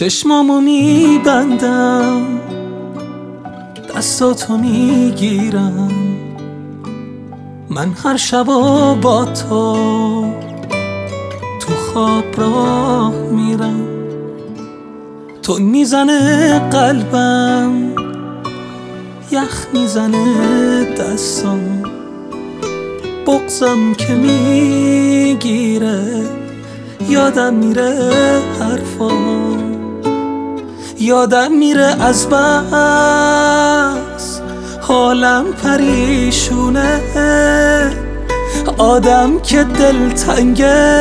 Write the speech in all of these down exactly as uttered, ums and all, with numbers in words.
چشمامو میبندم، دستاتو میگیرم، من هر شبا با تو تو خواب راه میرم. تو میزنه قلبم، یخ میزنه دستام، بغضم که میگیره یادم میره حرفام، یادم میره از بس حالم پریشونه، آدم که دلتنگه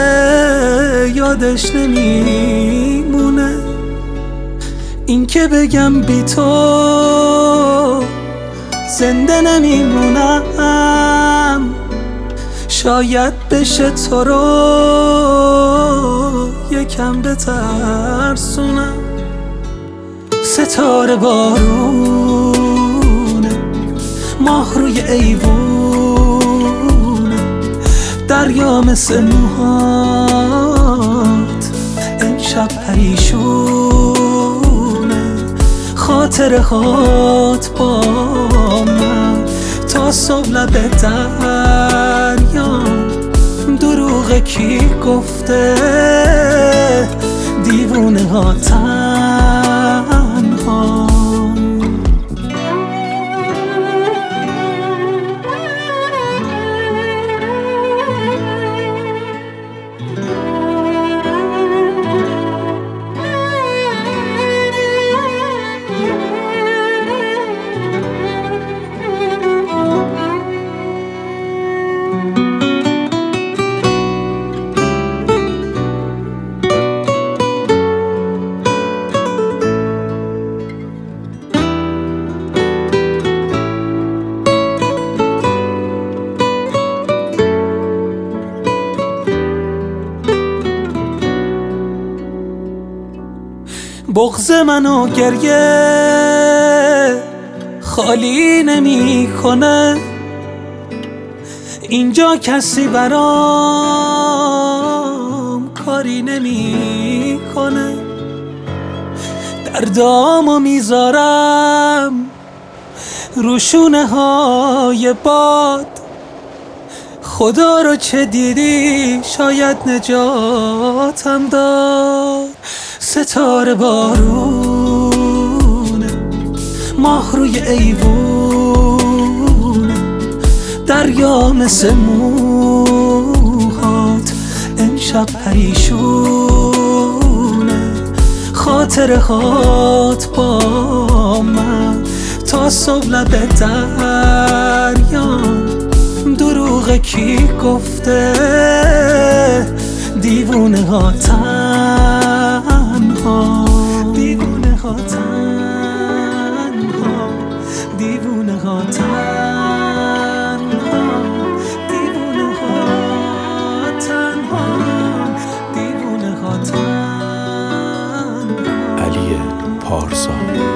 یادش نمیمونه. این که بگم بی تو زنده نمیمونم، شاید بشه تو رو یکم بترسونم. ستاره بارونه، ماه روی ایوونه، دریا مثل موهات امشب پریشونه. خاطره هات با من تا صبح لب دریا، دروغ کی گفته دیوونه ها تنها. بغض منو گریه خالی نمی کنه، اینجا کسی برام کاری نمی کنه. دردامو میذارم روشونه های باد، خدا رو چه دیدی شاید نجاتم داد. ستاره بارونه، ماه روی ایوونه، دریا مثل موهات امشب پریشونه. خاطره هات با من تا صبح لب دریا، دروغ کی گفته دیوونه ها تنها، دیوونه ها تنها، دیوونه ها تنها، دیوونه ها تنها، دیوونه ها تنها. علی پارسا.